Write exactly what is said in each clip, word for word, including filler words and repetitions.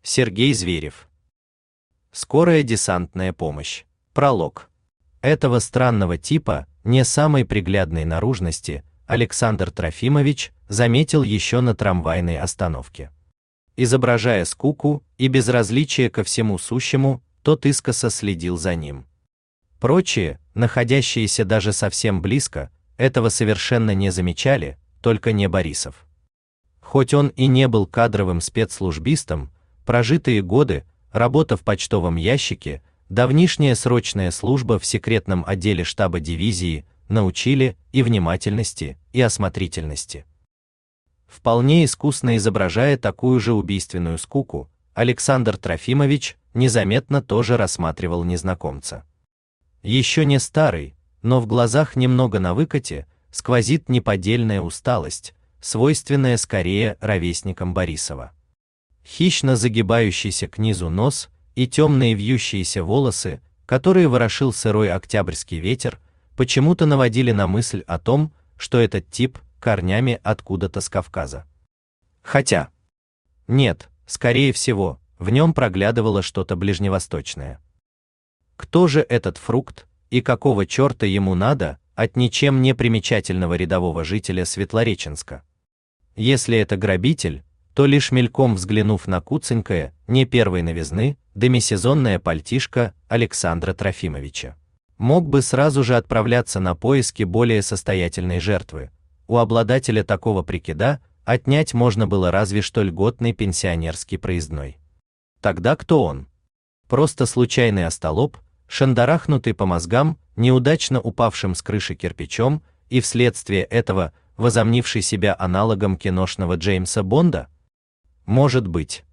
Сергей Зверев. Скорая десантная помощь. Пролог. Этого странного типа, не самой приглядной наружности, Александр Трофимович заметил еще на трамвайной остановке. Изображая скуку и безразличие ко всему сущему, тот искоса следил за ним. Прочие, находящиеся даже совсем близко, этого совершенно не замечали, только не Борисов. Хоть он и не был кадровым спецслужбистом, прожитые годы, работа в почтовом ящике, давнишняя срочная служба в секретном отделе штаба дивизии научили и внимательности, и осмотрительности. Вполне искусно изображая такую же убийственную скуку, Александр Трофимович незаметно тоже рассматривал незнакомца. Еще не старый, но в глазах немного на выкате сквозит неподдельная усталость, свойственная скорее ровесникам Борисова. Хищно загибающийся к низу нос и темные вьющиеся волосы, которые ворошил сырой октябрьский ветер, почему-то наводили на мысль о том, что этот тип корнями откуда-то с Кавказа. Хотя нет, скорее всего, в нем проглядывало что-то ближневосточное. Кто же этот фрукт и какого черта ему надо от ничем не примечательного рядового жителя Светлореченска? Если это грабитель, то лишь мельком взглянув на куценькое, не первой новизны, демисезонное пальтишко Александра Трофимовича, мог бы сразу же отправляться на поиски более состоятельной жертвы. У обладателя такого прикида отнять можно было разве что льготный пенсионерский проездной. Тогда кто он? Просто случайный остолоп, шандарахнутый по мозгам неудачно упавшим с крыши кирпичом и вследствие этого возомнивший себя аналогом киношного Джеймса Бонда? Может быть.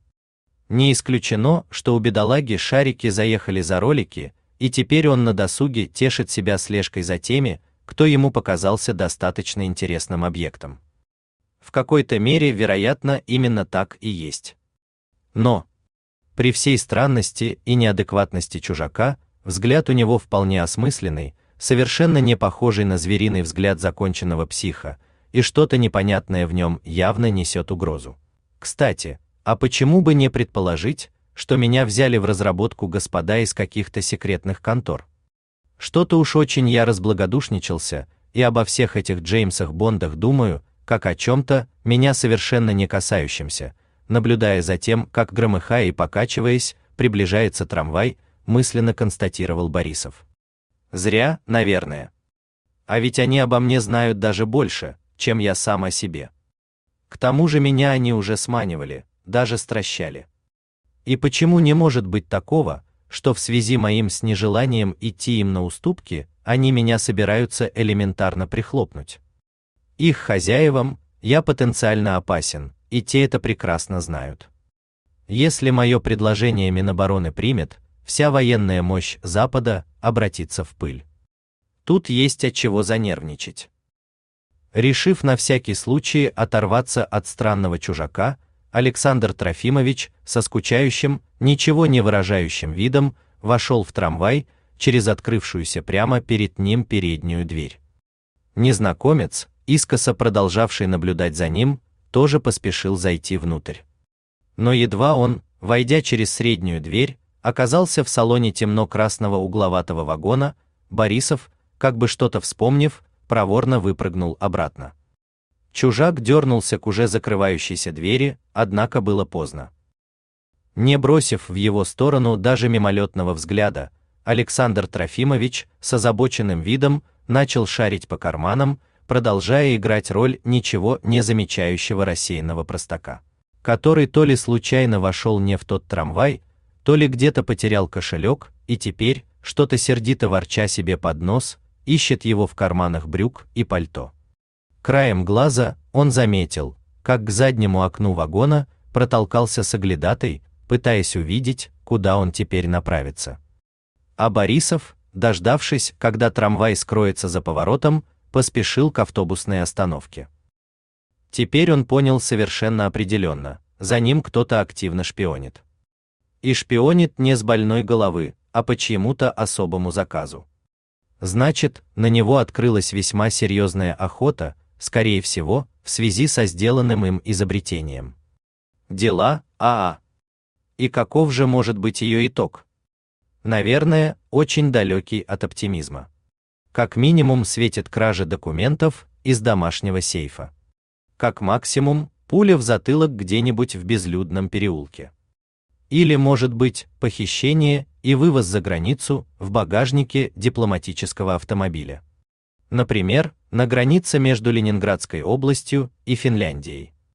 Не исключено, что у бедолаги шарики заехали за ролики, и теперь он на досуге тешит себя слежкой за теми, кто ему показался достаточно интересным объектом. В какой-то мере, вероятно, именно так и есть. Но при всей странности и неадекватности чужака, взгляд у него вполне осмысленный, совершенно не похожий на звериный взгляд законченного психа, и что-то непонятное в нем явно несет угрозу. Кстати, а почему бы не предположить, что меня взяли в разработку господа из каких-то секретных контор? Что-то уж очень я разблагодушничался, и обо всех этих Джеймсах Бондах думаю, как о чем-то меня совершенно не касающемся, наблюдая за тем, как, громыхая и покачиваясь, приближается трамвай, мысленно констатировал Борисов. Зря, наверное. А ведь они обо мне знают даже больше, чем я сам о себе. К тому же меня они уже сманивали, даже стращали. И почему не может быть такого, что в связи моим с нежеланием идти им на уступки, они меня собираются элементарно прихлопнуть? Их хозяевам я потенциально опасен, и те это прекрасно знают. Если мое предложение Минобороны примет, вся военная мощь Запада обратится в пыль. Тут есть от чего занервничать. Решив на всякий случай оторваться от странного чужака, Александр Трофимович со скучающим, ничего не выражающим видом вошел в трамвай через открывшуюся прямо перед ним переднюю дверь. Незнакомец, искоса продолжавший наблюдать за ним, тоже поспешил зайти внутрь. Но едва он, войдя через среднюю дверь, оказался в салоне темно-красного угловатого вагона, Борисов, как бы что-то вспомнив, проворно выпрыгнул обратно. Чужак дернулся к уже закрывающейся двери, однако было поздно. Не бросив в его сторону даже мимолетного взгляда, Александр Трофимович с озабоченным видом начал шарить по карманам, продолжая играть роль ничего не замечающего рассеянного простака, который то ли случайно вошел не в тот трамвай, то ли где-то потерял кошелек и теперь, что-то сердито ворча себе под нос, ищет его в карманах брюк и пальто. Краем глаза он заметил, как к заднему окну вагона протолкался соглядатай, пытаясь увидеть, куда он теперь направится. А Борисов, дождавшись, когда трамвай скроется за поворотом, поспешил к автобусной остановке. Теперь он понял совершенно определенно, за ним кто-то активно шпионит. И шпионит не с больной головы, а по чьему-то особому заказу. Значит, на него открылась весьма серьезная охота, скорее всего, в связи со сделанным им изобретением. Дела, а-а. И каков же может быть ее итог? Наверное, очень далекий от оптимизма. Как минимум светит кража документов из домашнего сейфа. Как максимум пуля в затылок где-нибудь в безлюдном переулке. Или, может быть, похищение и вывоз за границу в багажнике дипломатического автомобиля. Например, на границе между Ленинградской областью и Финляндией.